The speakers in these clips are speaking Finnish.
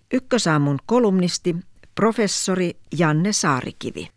Ykkösaamun kolumnisti, professori Janne Saarikivi.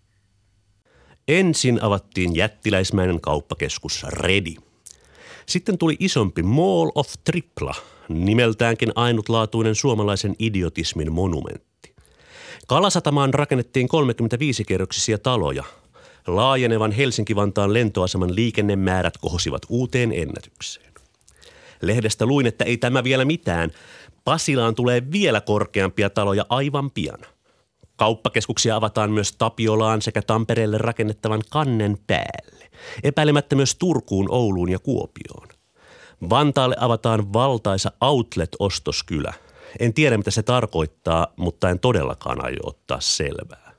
Ensin avattiin jättiläismäinen kauppakeskus Redi. Sitten tuli isompi Mall of Tripla, nimeltäänkin ainutlaatuinen suomalaisen idiotismin monumentti. Kalasatamaan rakennettiin 35-kerroksisia taloja. Laajenevan Helsinki-Vantaan lentoaseman liikennemäärät kohosivat uuteen ennätykseen. Lehdestä luin, että ei tämä vielä mitään. Pasilaan tulee vielä korkeampia taloja aivan pian. Kauppakeskuksia avataan myös Tapiolaan sekä Tampereelle rakennettavan Kannen päälle. Epäilemättä myös Turkuun, Ouluun ja Kuopioon. Vantaalle avataan valtaisa outlet-ostoskylä. En tiedä, mitä se tarkoittaa, mutta en todellakaan aio ottaa selvää.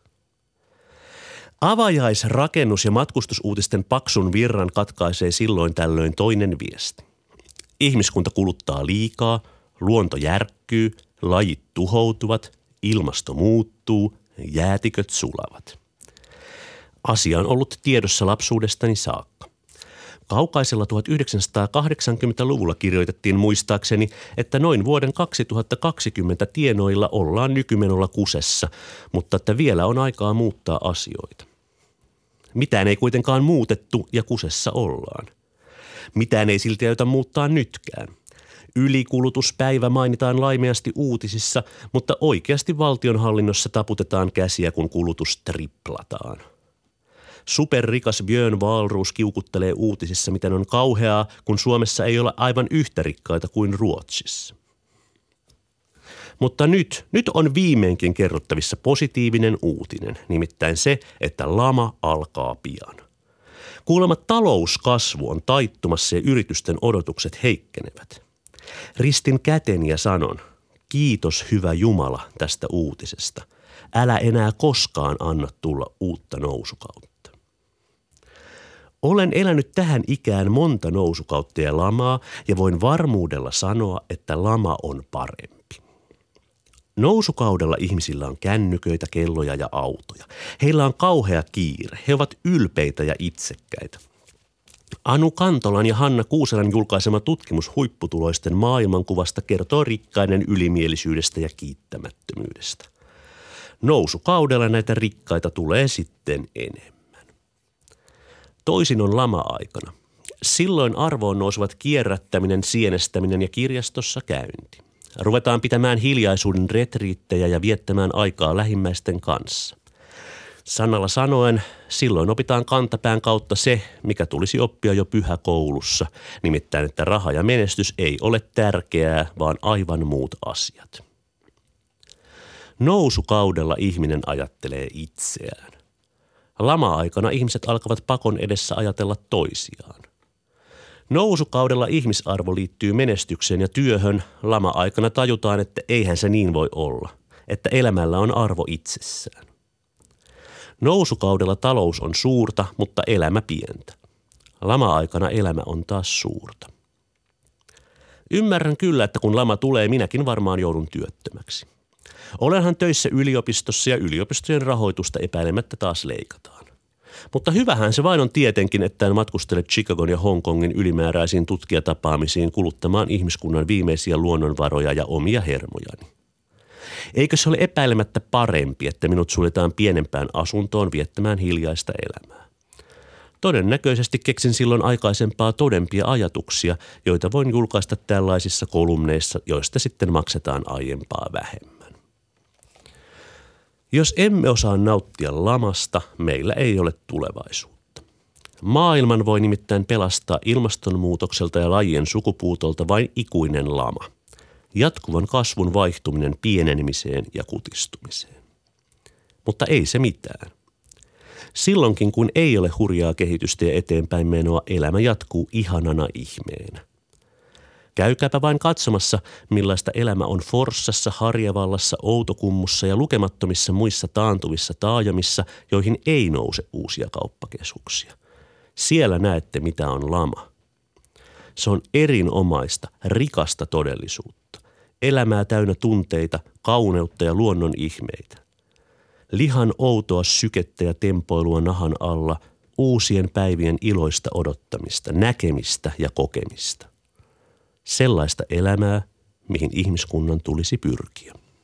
Avajaisrakennus- ja matkustusuutisten paksun virran katkaisee silloin tällöin toinen viesti. Ihmiskunta kuluttaa liikaa, luonto järkkyy, lajit tuhoutuvat, ilmasto muuttuu, jäätiköt sulavat. Asia on ollut tiedossa lapsuudestani saakka. Kaukaisella 1980-luvulla kirjoitettiin muistaakseni, että noin vuoden 2020 tienoilla ollaan nykymenolla kusessa, mutta että vielä on aikaa muuttaa asioita. Mitään ei kuitenkaan muutettu ja kusessa ollaan. Mitään ei silti aiota muuttaa nytkään. Ylikulutuspäivä mainitaan laimeasti uutisissa, mutta oikeasti valtionhallinnossa taputetaan käsiä, kun kulutus triplataan. Superrikas Björn Wahlroos kiukuttelee uutisissa, miten on kauheaa, kun Suomessa ei ole aivan yhtä rikkaita kuin Ruotsissa. Mutta nyt on viimeinkin kerrottavissa positiivinen uutinen, nimittäin se, että lama alkaa pian. Kuulemma talouskasvu on taittumassa ja yritysten odotukset heikkenevät. Ristin käteni ja sanon, kiitos hyvä Jumala tästä uutisesta. Älä enää koskaan anna tulla uutta nousukautta. Olen elänyt tähän ikään monta nousukautta ja lamaa ja voin varmuudella sanoa, että lama on parempi. Nousukaudella ihmisillä on kännyköitä, kelloja ja autoja. Heillä on kauhea kiire. He ovat ylpeitä ja itsekkäitä. Anu Kantolan ja Hanna Kuuselan julkaisema tutkimus huipputuloisten maailmankuvasta kertoo rikkaiden ylimielisyydestä ja kiittämättömyydestä. Nousukaudella näitä rikkaita tulee sitten enemmän. Toisin on lama-aikana. Silloin arvoon nousevat kierrättäminen, sienestäminen ja kirjastossa käynti. Ruvetaan pitämään hiljaisuuden retriittejä ja viettämään aikaa lähimmäisten kanssa. Sanalla sanoen, silloin opitaan kantapään kautta se, mikä tulisi oppia jo pyhäkoulussa, nimittäin että raha ja menestys ei ole tärkeää, vaan aivan muut asiat. Nousukaudella ihminen ajattelee itseään. Lama-aikana ihmiset alkavat pakon edessä ajatella toisiaan. Nousukaudella ihmisarvo liittyy menestykseen ja työhön. Lama-aikana tajutaan, että eihän se niin voi olla, että elämällä on arvo itsessään. Nousukaudella talous on suurta, mutta elämä pientä. Lama-aikana elämä on taas suurta. Ymmärrän kyllä, että kun lama tulee, minäkin varmaan joudun työttömäksi. Olenhan töissä yliopistossa ja yliopistojen rahoitusta epäilemättä taas leikataan. Mutta hyvähän se vain on tietenkin, että en matkustele Chicagon ja Hongkongin ylimääräisiin tutkijatapaamisiin kuluttamaan ihmiskunnan viimeisiä luonnonvaroja ja omia hermojani. Eikö se ole epäilemättä parempi, että minut suljetaan pienempään asuntoon viettämään hiljaista elämää? Todennäköisesti keksin silloin aikaisempaa todempia ajatuksia, joita voin julkaista tällaisissa kolumneissa, joista sitten maksetaan aiempaa vähemmän. Jos emme osaa nauttia lamasta, meillä ei ole tulevaisuutta. Maailman voi nimittäin pelastaa ilmastonmuutokselta ja lajien sukupuutolta vain ikuinen lama. Jatkuvan kasvun vaihtuminen pienenemiseen ja kutistumiseen. Mutta ei se mitään. Silloinkin kun ei ole hurjaa kehitystä ja eteenpäin menoa, elämä jatkuu ihanana ihmeenä. Käykääpä vain katsomassa, millaista elämä on Forssassa, Harjavallassa, Outokummussa ja lukemattomissa muissa taantuvissa taajamissa, joihin ei nouse uusia kauppakeskuksia. Siellä näette, mitä on lama. Se on erinomaista, rikasta todellisuutta. Elämää täynnä tunteita, kauneutta ja luonnon ihmeitä. Lihan outoa sykettä ja tempoilua nahan alla, uusien päivien iloista odottamista, näkemistä ja kokemista. Sellaista elämää, mihin ihmiskunnan tulisi pyrkiä.